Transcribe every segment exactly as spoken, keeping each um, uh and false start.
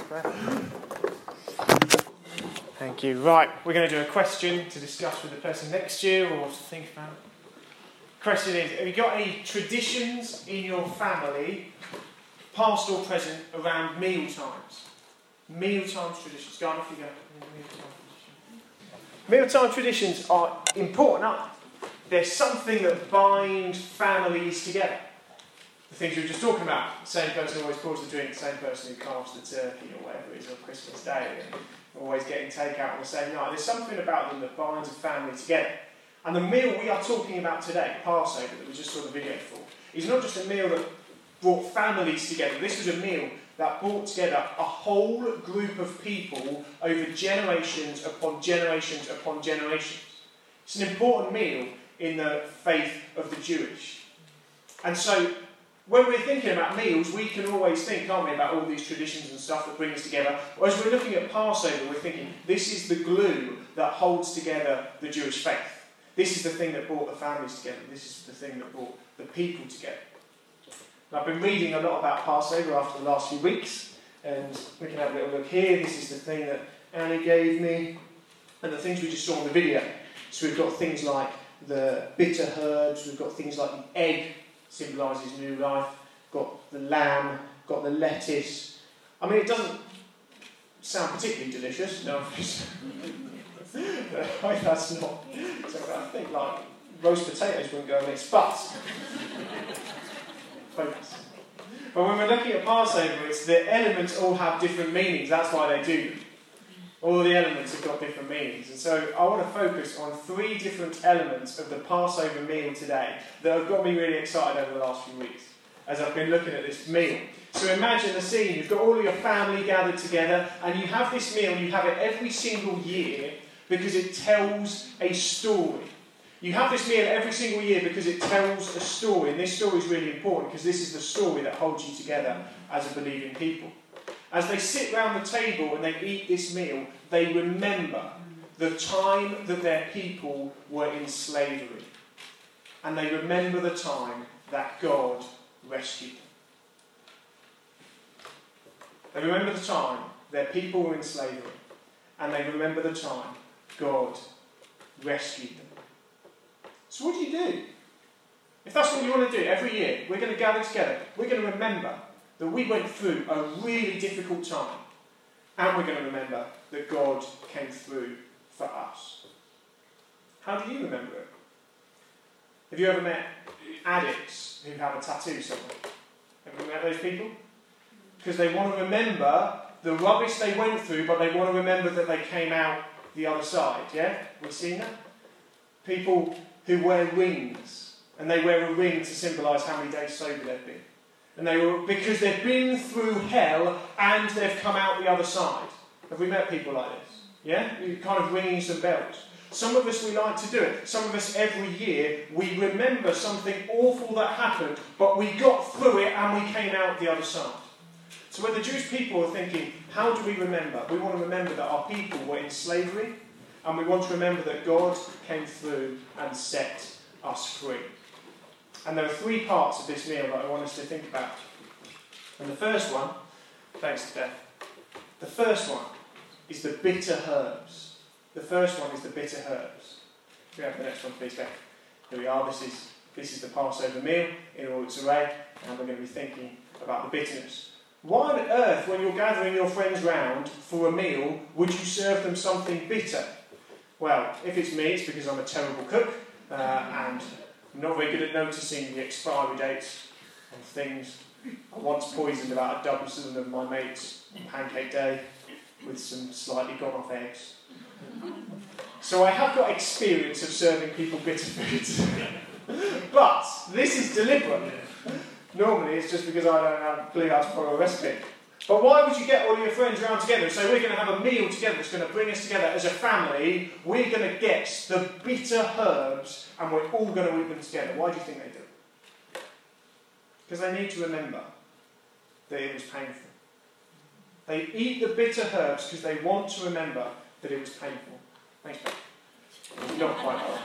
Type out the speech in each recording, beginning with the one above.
Thank you. Right, we're going to do a question to discuss with the person next to you or to think about. Question is, have you got any traditions in your family, past or present, around meal times? Mealtime traditions. Go on, off you go. Mealtime traditions are important, aren't they? They're something that bind families together. The things we were just talking about. The same person always pours the drink, the same person who carves the turkey or whatever it is on Christmas Day, and always getting takeout on the same night. There's something about them that binds a family together. And the meal we are talking about today, Passover, that we just saw the video for, is not just a meal that brought families together. This was a meal that brought together a whole group of people over generations upon generations upon generations. It's an important meal in the faith of the Jewish. And so, when we're thinking about meals, we can always think, can't we, about all these traditions and stuff that bring us together. Or as we're looking at Passover, we're thinking, this is the glue that holds together the Jewish faith. This is the thing that brought the families together. This is the thing that brought the people together. And I've been reading a lot about Passover after the last few weeks, and we can have a little look here. This is the thing that Annie gave me, and the things we just saw in the video. So we've got things like the bitter herbs, we've got things like the egg, symbolises new life, got the lamb, got the lettuce. I mean, it doesn't sound particularly delicious, no. That's not. So I think like roast potatoes wouldn't go amiss, but focus. But when we're looking at Passover, it's the elements all have different meanings. That's why they do them. All the elements have got different meanings. And so I want to focus on three different elements of the Passover meal today that have got me really excited over the last few weeks as I've been looking at this meal. So imagine the scene. You've got all of your family gathered together and you have this meal, you have it every single year because it tells a story. You have this meal every single year because it tells a story. And this story is really important because this is the story that holds you together as a believing people. As they sit round the table and they eat this meal, they remember the time that their people were in slavery. And they remember the time that God rescued them. They remember the time their people were in slavery. And they remember the time God rescued them. So what do you do? If that's what you want to do every year, we're going to gather together. We're going to remember that we went through a really difficult time. And we're going to remember that God came through for us. How do you remember it? Have you ever met addicts who have a tattoo somewhere? Have you met those people? Because they want to remember the rubbish they went through, but they want to remember that they came out the other side. Yeah? We've seen that? People who wear rings, and they wear a ring to symbolise how many days sober they've been. And they were because they've been through hell and they've come out the other side. Have we met people like this? Yeah? You're kind of ringing some bells. Some of us, we like to do it. Some of us, every year, we remember something awful that happened, but we got through it and we came out the other side. So when the Jewish people are thinking, how do we remember? We want to remember that our people were in slavery, and we want to remember that God came through and set us free. And there are three parts of this meal that I want us to think about. And the first one, thanks to Beth, the first one is the bitter herbs. The first one is the bitter herbs. Can we have the next one, please, Beth? Here we are. This is, this is the Passover meal in all its array, and we're going to be thinking about the bitterness. Why on earth, when you're gathering your friends round for a meal, would you serve them something bitter? Well, if it's me, it's because I'm a terrible cook, uh, and I'm not very good at noticing the expiry dates on things. I once poisoned about a dozen of my mates on pancake day with some slightly gone off eggs. So I have got experience of serving people bitter foods. But this is deliberate. Normally it's just because I don't have a clue how to follow a recipe. But why would you get all your friends around together and say, we're going to have a meal together that's going to bring us together as a family, we're going to get the bitter herbs and we're all going to eat them together? Why do you think they do it? Because they need to remember that it was painful. They eat the bitter herbs because they want to remember that it was painful. Thanks, Ben. Not quite right.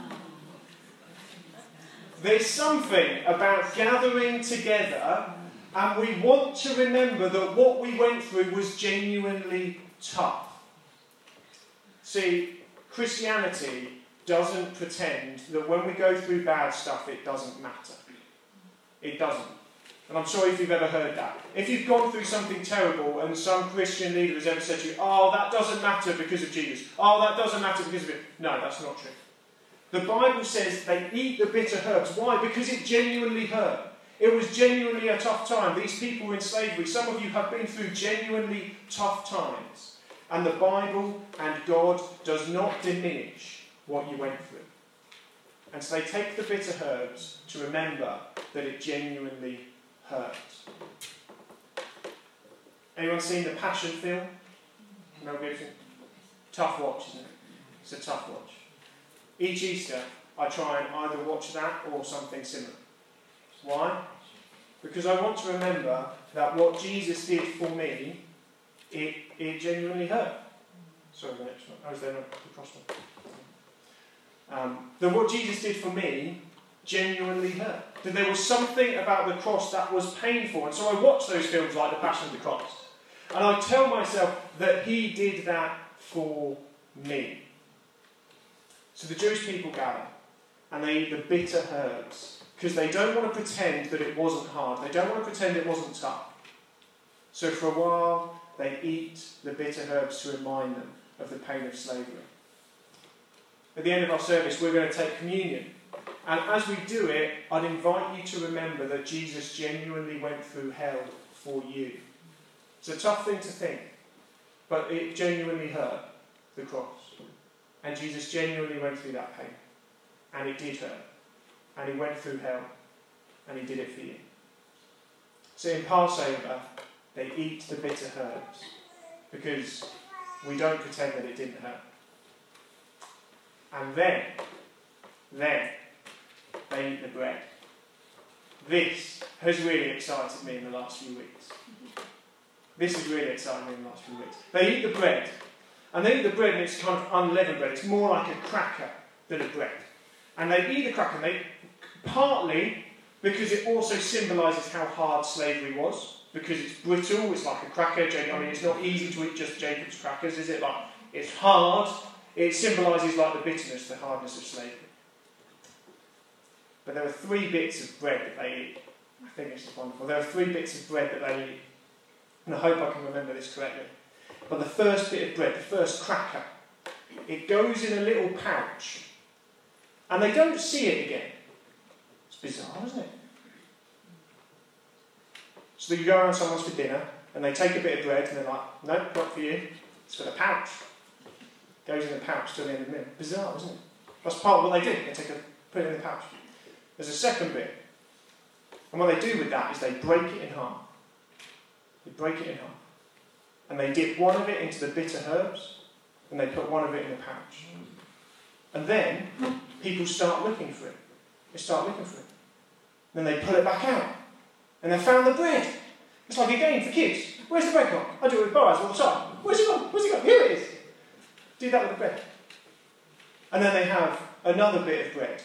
There's something about gathering together And we want to remember that what we went through was genuinely tough. See, Christianity doesn't pretend that when we go through bad stuff, it doesn't matter. It doesn't. And I'm sorry if you've ever heard that. If you've gone through something terrible and some Christian leader has ever said to you, oh, that doesn't matter because of Jesus. Oh, that doesn't matter because of it. No, that's not true. The Bible says they eat the bitter herbs. Why? Because it genuinely hurt. It was genuinely a tough time. These people were in slavery. Some of you have been through genuinely tough times. And the Bible and God does not diminish what you went through. And so they take the bitter herbs to remember that it genuinely hurts. Anyone seen the Passion film? Mel Gibson? Tough watch, isn't it? It's a tough watch. Each Easter, I try and either watch that or something similar. Why? Because I want to remember that what Jesus did for me, it, it genuinely hurt. Sorry, the next one. Oh, is there not the cross one? Um, that what Jesus did for me genuinely hurt. That there was something about the cross that was painful. And so I watch those films like The Passion of the Christ. And I tell myself that he did that for me. So the Jewish people gather and they eat the bitter herbs because they don't want to pretend that it wasn't hard. They don't want to pretend it wasn't tough. So for a while they eat the bitter herbs to remind them of the pain of slavery. At the end of our service, we're going to take communion. And as we do it, I'd invite you to remember that Jesus genuinely went through hell for you. It's a tough thing to think, but it genuinely hurt, the cross. And Jesus genuinely went through that pain. And it did hurt. And he went through hell. And he did it for you. So in Passover, they eat the bitter herbs because we don't pretend that it didn't hurt. And then, then, they eat the bread. This has really excited me in the last few weeks. This has really excited me in the last few weeks. They eat the bread. And they eat the bread and it's kind of unleavened bread. It's more like a cracker than a bread. And they eat the cracker, and they, partly because it also symbolises how hard slavery was. Because it's brittle, it's like a cracker. I mean, it's not easy to eat just Jacob's crackers, is it? Like, it's hard. It symbolises like the bitterness, the hardness of slavery. But there are three bits of bread that they eat. I think this is wonderful. There are three bits of bread that they eat. And I hope I can remember this correctly. But the first bit of bread, the first cracker, it goes in a little pouch. And they don't see it again. It's bizarre, isn't it? So you go around someone's for dinner, and they take a bit of bread, and they're like, nope, not for you. It's for the pouch. It goes in the pouch to the end of the meal. Bizarre, isn't it? That's part of what they do. They take a, put it in the pouch. There's a second bit. And what they do with that is they break it in half. They break it in half. And they dip one of it into the bitter herbs, and they put one of it in the pouch. And then people start looking for it. They start looking for it. Then they pull it back out. And they found the bread. It's like a game for kids. Where's the bread gone? I do it with bars all the time. Where's it gone? Where's it gone? Here it is. Do that with the bread. And then they have another bit of bread,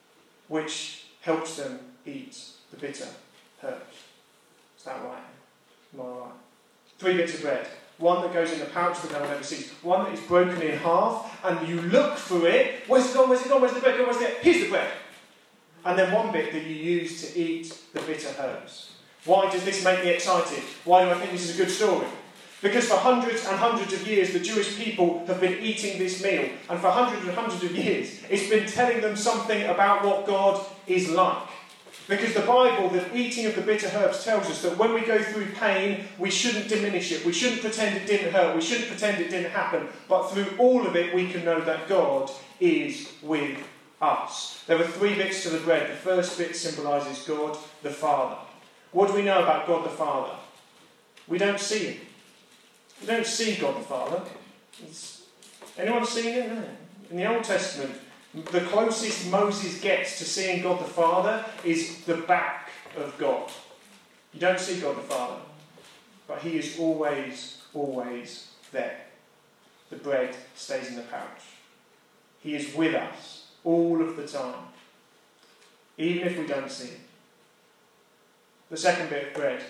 which helps them eat the bitter herbs. Is that right? Am I right? Three bits of bread. One that goes in the pouch that no one ever sees. One that is broken in half, and you look for it. Where's it gone? Where's it gone? Where's the bread gone? Where's it? Here's the bread. And then one bit that you use to eat the bitter herbs. Why does this make me excited? Why do I think this is a good story? Because for hundreds and hundreds of years, the Jewish people have been eating this meal. And for hundreds and hundreds of years, it's been telling them something about what God is like. Because the Bible, the eating of the bitter herbs, tells us that when we go through pain, we shouldn't diminish it. We shouldn't pretend it didn't hurt. We shouldn't pretend it didn't happen. But through all of it, we can know that God is with us. There are three bits to the bread. The first bit symbolises God the Father. What do we know about God the Father? We don't see him. We don't see God the Father. It's, anyone seen him? No. In the Old Testament, the closest Moses gets to seeing God the Father is the back of God. You don't see God the Father, but he is always, always there. The bread stays in the pouch. He is with us all of the time, even if we don't see him. the second bit of bread,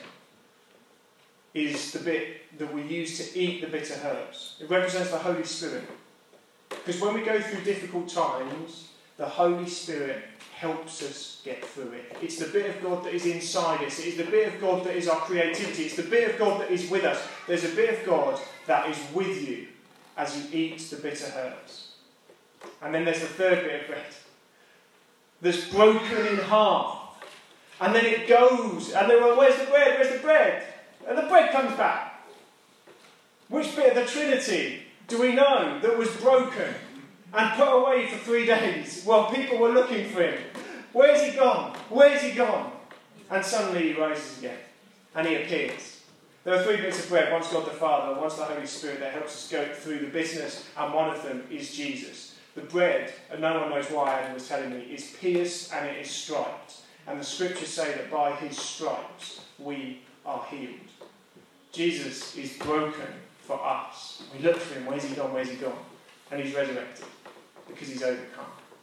is the bit that we use to eat the bitter herbs. It represents the Holy Spirit. Because when we go through difficult times, the Holy Spirit helps us get through it. It's the bit of God that is inside us. It is the bit of God that is our creativity. It's the bit of God that is with us. There's a bit of God that is with you as you eat the bitter herbs. And then there's the third bit of bread that's broken in half. And then it goes, and they're like, where's the bread? Where's the bread? And the bread comes back. Which bit of the Trinity do we know that was broken and put away for three days while people were looking for him? Where's he gone? Where's he gone? And suddenly he rises again. And he appears. There are three bits of bread. One's God the Father, one's the Holy Spirit that helps us go through the business, and one of them is Jesus. The bread, and no one knows why Adam was telling me, is pierced and it is striped. And the scriptures say that by his stripes we are healed. Jesus is broken for us. We look for him. Where's he gone? Where's he gone? And he's resurrected because he's overcome.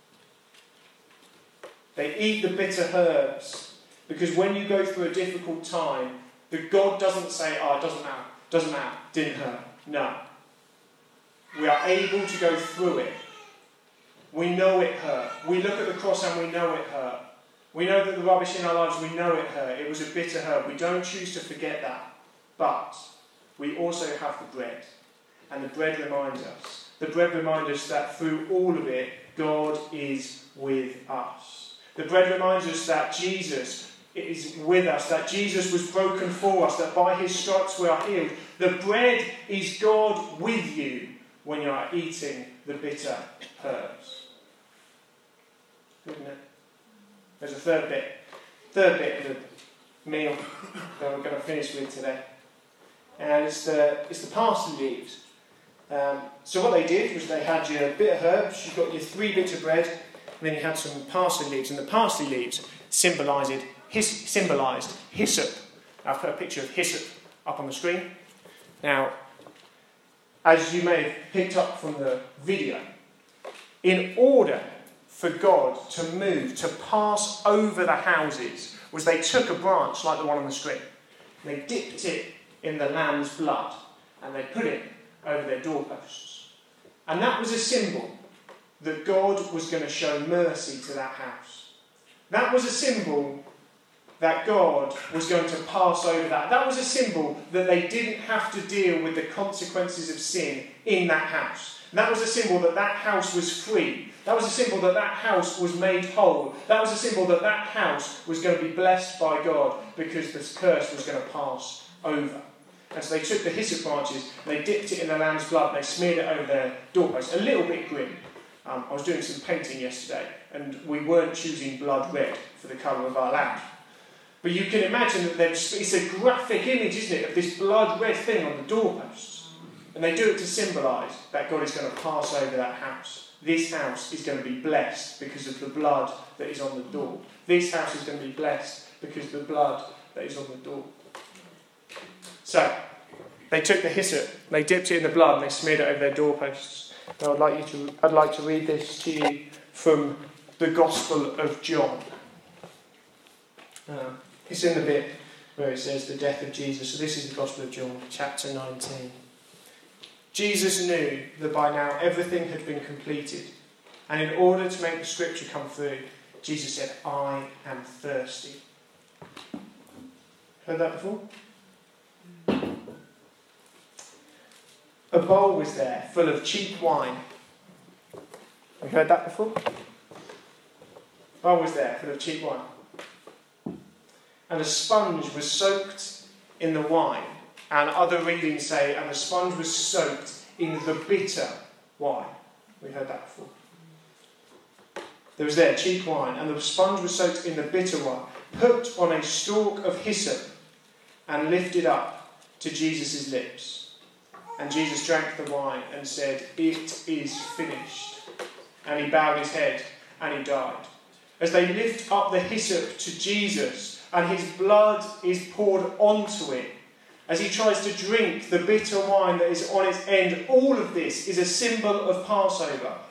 They eat the bitter herbs because when you go through a difficult time, the God doesn't say, oh, it doesn't matter, doesn't matter, didn't hurt. No. We are able to go through it. We know it hurt. We look at the cross and we know it hurt. We know that the rubbish in our lives, we know it hurt. It was a bitter herb. We don't choose to forget that. But we also have the bread. And the bread reminds us. The bread reminds us that through all of it, God is with us. The bread reminds us that Jesus is with us, that Jesus was broken for us, that by his stripes we are healed. The bread is God with you when you are eating the bitter herbs. Isn't it? There's a third bit. Third bit of the meal that we're going to finish with today. And it's the, it's the parsley leaves. Um, so what they did was they had your bitter herbs, you've got your three bits of bread, and then you had some parsley leaves. And the parsley leaves symbolised, his, symbolised hyssop. I've put a picture of hyssop up on the screen. Now, as you may have picked up from the video, in order for God to move, to pass over the houses, was they took a branch like the one on the screen, and they dipped it in the lamb's blood, and they put it over their doorposts. And that was a symbol that God was going to show mercy to that house. That was a symbol that God was going to pass over that. That was a symbol that they didn't have to deal with the consequences of sin in that house. That was a symbol that that house was free. That was a symbol that that house was made whole. That was a symbol that that house was going to be blessed by God because this curse was going to pass over. And so they took the hyssop branches and they dipped it in the lamb's blood and they smeared it over their doorpost. A little bit grim. Um, I was doing some painting yesterday and we weren't choosing blood red for the colour of our lamb. But you can imagine that it's a graphic image, isn't it, of this blood red thing on the doorposts. And they do it to symbolise that God is going to pass over that house. This house is going to be blessed because of the blood that is on the door. This house is going to be blessed because of the blood that is on the door. So, they took the hyssop, they dipped it in the blood, and they smeared it over their doorposts. Now, I'd like you to, I'd like to read this to you from the Gospel of John. Um, it's in the bit where it says the death of Jesus. So this is the Gospel of John, chapter nineteen. Jesus knew that by now everything had been completed. And in order to make the scripture come through, Jesus said, I am thirsty. Heard that before? A bowl was there full of cheap wine. Have you heard that before? A bowl was there full of cheap wine. And a sponge was soaked in the wine. And other readings say, and the sponge was soaked in the bitter wine. We heard that before. There was there cheap wine, and the sponge was soaked in the bitter wine, put on a stalk of hyssop, and lifted up to Jesus' lips. And Jesus drank the wine and said, it is finished. And he bowed his head, and he died. As they lift up the hyssop to Jesus, and his blood is poured onto it, as he tries to drink the bitter wine that is on its end, all of this is a symbol of Passover.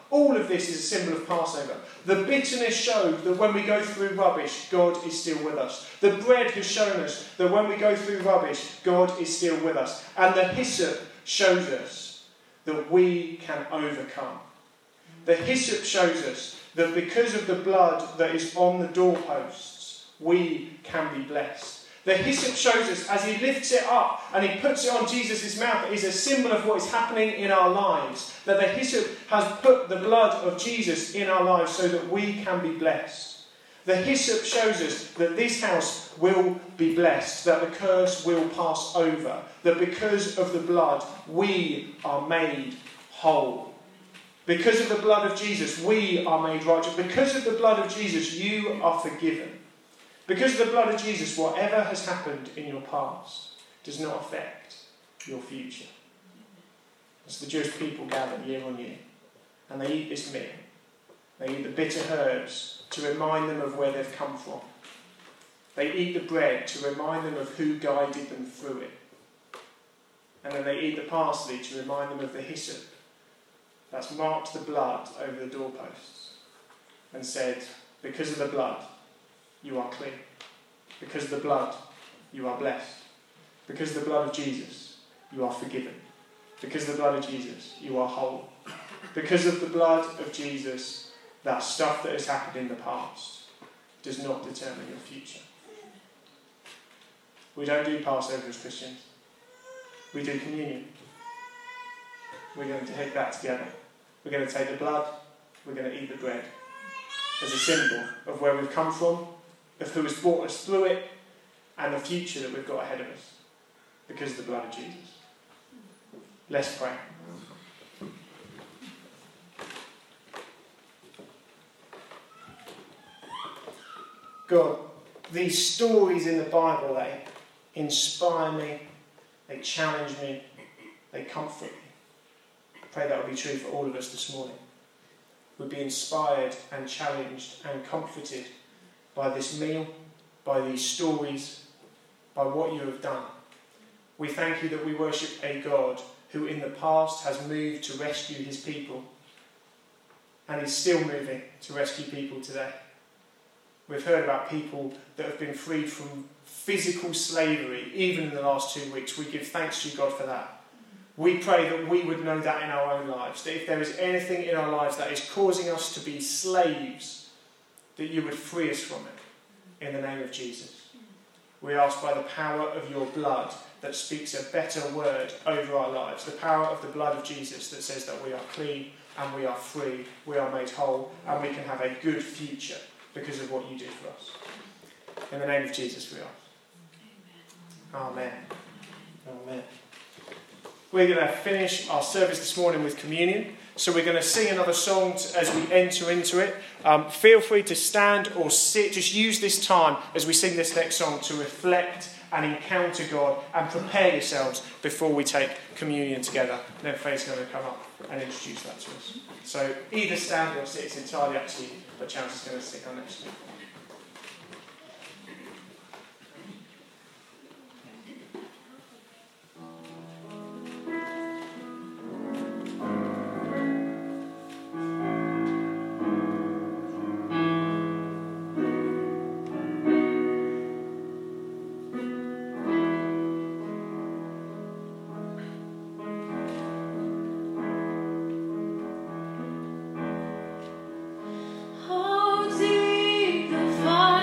All of this is a symbol of Passover. The bitterness showed that when we go through rubbish, God is still with us. The bread has shown us that when we go through rubbish, God is still with us. And the hyssop shows us that we can overcome. The hyssop shows us that because of the blood that is on the doorposts, we can be blessed. The hyssop shows us, as he lifts it up and he puts it on Jesus' mouth, it is a symbol of what is happening in our lives. That the hyssop has put the blood of Jesus in our lives so that we can be blessed. The hyssop shows us that this house will be blessed, that the curse will pass over, that because of the blood we are made whole. Because of the blood of Jesus we are made righteous. Because of the blood of Jesus you are forgiven. Because of the blood of Jesus, whatever has happened in your past does not affect your future. As the Jewish people gather year on year, and they eat this meal, they eat the bitter herbs to remind them of where they've come from. They eat the bread to remind them of who guided them through it. And then they eat the parsley to remind them of the hyssop that's marked the blood over the doorposts and said, because of the blood, you are clean. Because of the blood, you are blessed. Because of the blood of Jesus, you are forgiven. Because of the blood of Jesus, you are whole. Because of the blood of Jesus, that stuff that has happened in the past does not determine your future. We don't do Passover as Christians. We do communion. We're going to take that together. We're going to take the blood, we're going to eat the bread as a symbol of where we've come from, of who has brought us through it, and the future that we've got ahead of us because of the blood of Jesus. Let's pray. God, these stories in the Bible, they inspire me, they challenge me, they comfort me. I pray that will be true for all of us this morning. We'll be inspired and challenged and comforted by this meal, by these stories, by what you have done. We thank you that we worship a God who in the past has moved to rescue his people and is still moving to rescue people today. We've heard about people that have been freed from physical slavery even in the last two weeks. We give thanks to you, God, for that. We pray that we would know that in our own lives, that if there is anything in our lives that is causing us to be slaves, that you would free us from it in the name of Jesus. We ask by the power of your blood that speaks a better word over our lives, the power of the blood of Jesus that says that we are clean and we are free, we are made whole, and we can have a good future because of what you did for us. In the name of Jesus we ask. Amen. Amen. We're going to finish our service this morning with communion. So we're going to sing another song as we enter into it. Um, feel free to stand or sit. Just use this time as we sing this next song to reflect and encounter God and prepare yourselves before we take communion together. Then Faye's going to come up and introduce that to us. So either stand or sit. It's entirely up to you. But Chance is going to sit on next to you.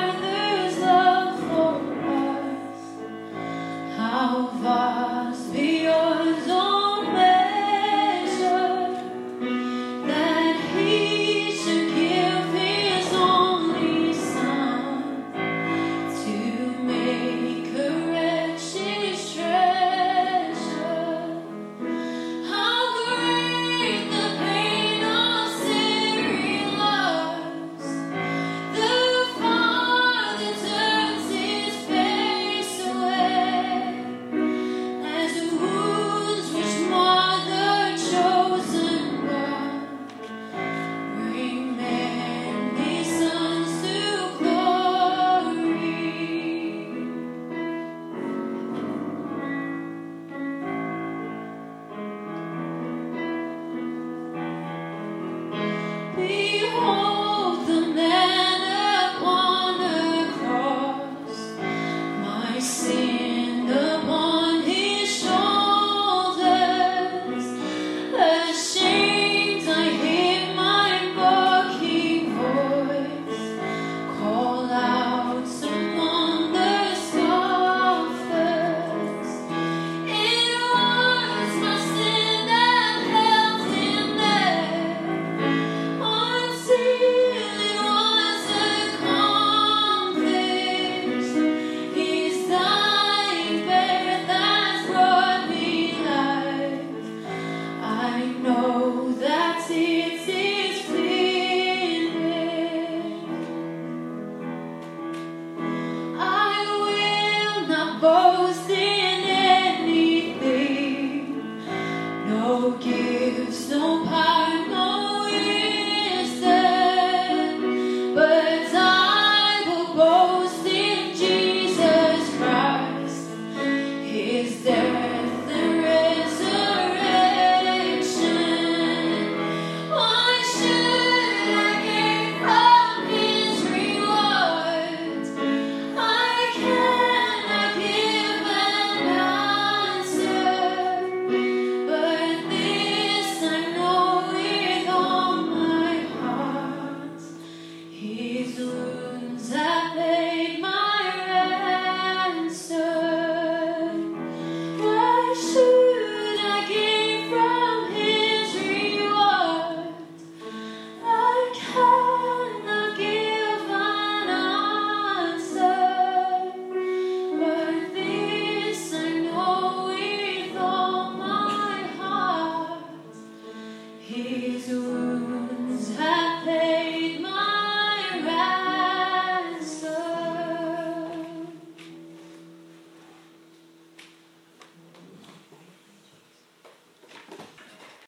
How vast